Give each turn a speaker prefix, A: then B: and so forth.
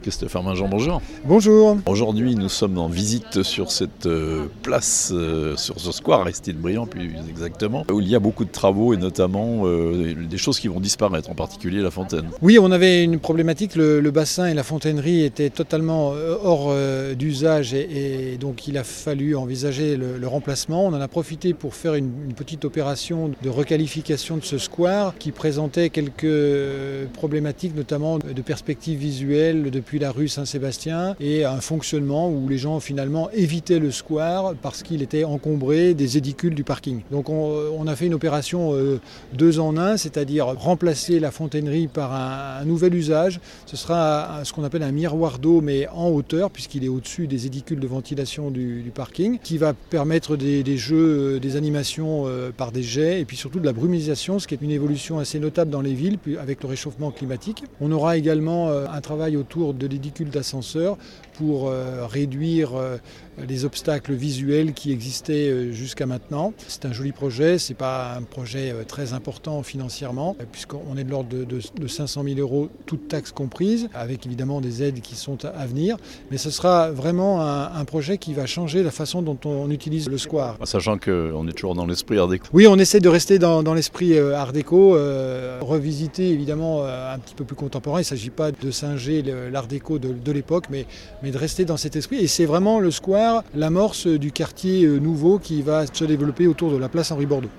A: Christophe Arminjon, bonjour.
B: Bonjour.
A: Aujourd'hui, nous sommes en visite sur cette place, sur ce square Aristide Briand, plus exactement, où il y a beaucoup de travaux et notamment des choses qui vont disparaître, en particulier la fontaine.
B: Oui, on avait une problématique, le bassin et la fontainerie étaient totalement hors d'usage et donc il a fallu envisager le remplacement. On en a profité pour faire une petite opération de requalification de ce square qui présentait quelques problématiques, notamment de perspectives visuelles depuis la rue Saint-Sébastien et un fonctionnement où les gens finalement évitaient le square parce qu'il était encombré des édicules du parking. Donc on a fait une opération 2 en 1, c'est-à-dire remplacer la fontainerie par un nouvel usage. Ce sera ce qu'on appelle un miroir d'eau mais en hauteur puisqu'il est au-dessus des édicules de ventilation du parking qui va permettre des jeux, des animations par des jets et puis surtout de la brumisation, ce qui est une évolution assez notable dans les villes avec le réchauffement climatique. On aura également un travail autour de l'édicule d'ascenseur pour réduire les obstacles visuels qui existaient jusqu'à maintenant. C'est un joli projet, ce n'est pas un projet très important financièrement puisqu'on est de l'ordre de 500 000 €, toutes taxes comprises, avec évidemment des aides qui sont à venir. Mais ce sera vraiment un projet qui va changer la façon dont on utilise le square.
A: Sachant qu'on est toujours dans l'esprit art déco.
B: Oui, on essaie de rester dans l'esprit art déco, revisiter évidemment un petit peu plus contemporain. Il ne s'agit pas de singer l'art déco de l'époque, mais de rester dans cet esprit. Et c'est vraiment le square, l'amorce du quartier nouveau qui va se développer autour de la place Henri Bordeaux.